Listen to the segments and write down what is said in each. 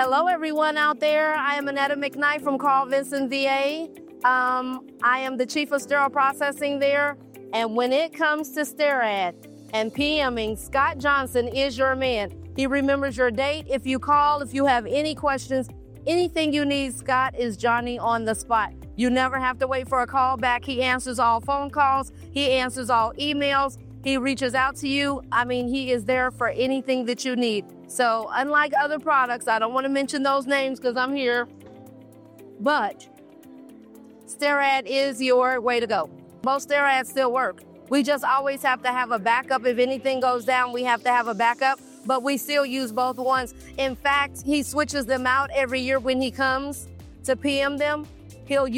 Hello, everyone out there. I am Annetta McKnight from Carl Vinson VA. I am the Chief of Sterile Processing there. And when it comes to Sterad and PMing, Scott Johnson is your man. He remembers your date. If you call, if you have any questions, anything you need, Scott is Johnny on the spot. You never have to wait for a call back. He answers all phone calls. He answers all emails. He reaches out to you. I mean, he is there for anything that you need. So unlike other products, I don't want to mention those names because I'm here, but Sterad is your way to go. Most Sterads still work. We just always have to have a backup. If anything goes down, we have to have a backup, but we still use both ones. In fact, he switches them out every year when he comes to PM them. We'll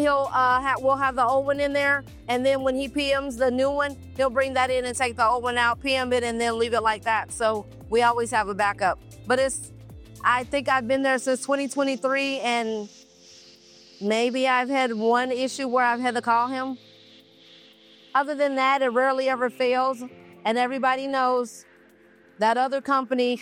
have the old one in there, and then when he PMs the new one, he'll bring that in and take the old one out, PM it, and then leave it like that. So we always have a backup. But I think I've been there since 2023, and maybe I've had one issue where I've had to call him. Other than that, it rarely ever fails, and everybody knows that other company,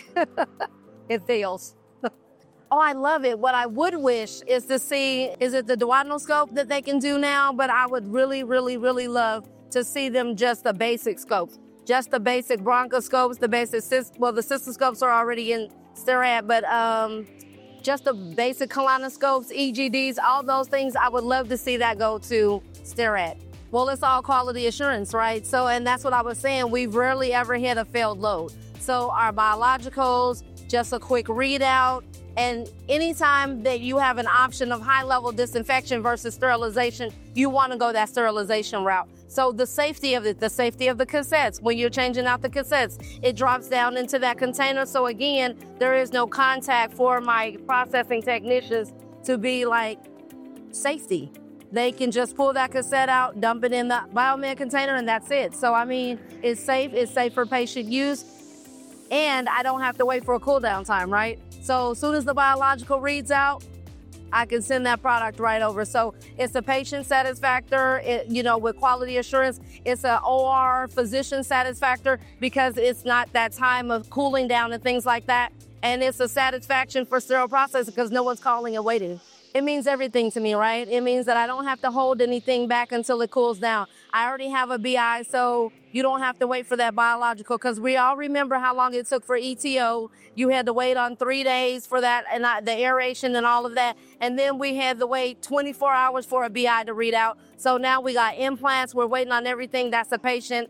it fails. Oh, I love it. What I would wish is to see, is it the duodenoscope that they can do now? But I would really, really, really love to see them just the basic scopes, just the basic bronchoscopes, the basic, the cystoscopes are already in Sterad, but just the basic colonoscopes, EGDs, all those things, I would love to see that go to Sterad. Well, it's all quality assurance, right? So, and that's what I was saying. We've rarely ever had a failed load. So our biologicals, just a quick readout. And anytime that you have an option of high-level disinfection versus sterilization, you want to go that sterilization route. So the safety of it, the safety of the cassettes, when you're changing out the cassettes, it drops down into that container. So again, there is no contact for my processing technicians to be like safety. They can just pull that cassette out, dump it in the biomed container, and that's it. So I mean, it's safe for patient use, and I don't have to wait for a cool down time, right? So as soon as the biological reads out, I can send that product right over. So it's a patient satisfactor, with quality assurance. It's an OR physician satisfactor because it's not that time of cooling down and things like that. And it's a satisfaction for sterile processing because no one's calling and waiting. It means everything to me, right? It means that I don't have to hold anything back until it cools down. I already have a BI, so you don't have to wait for that biological, because we all remember how long it took for ETO. You had to wait on 3 days for that, and the aeration and all of that. And then we had to wait 24 hours for a BI to read out. So now we got implants. We're waiting on everything. That's a patient.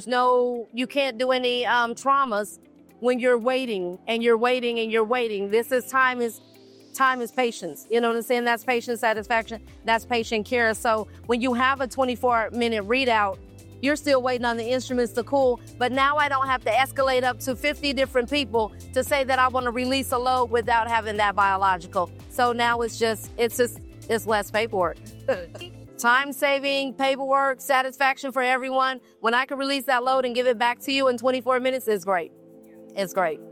You can't do any traumas when you're waiting and you're waiting and you're waiting. Time is patience. You know what I'm saying? That's patient satisfaction. That's patient care. So when you have a 24-minute readout, you're still waiting on the instruments to cool. But now I don't have to escalate up to 50 different people to say that I want to release a load without having that biological. So now it's less paperwork. Time saving, paperwork, satisfaction for everyone. When I can release that load and give it back to you in 24 minutes, it's great. It's great.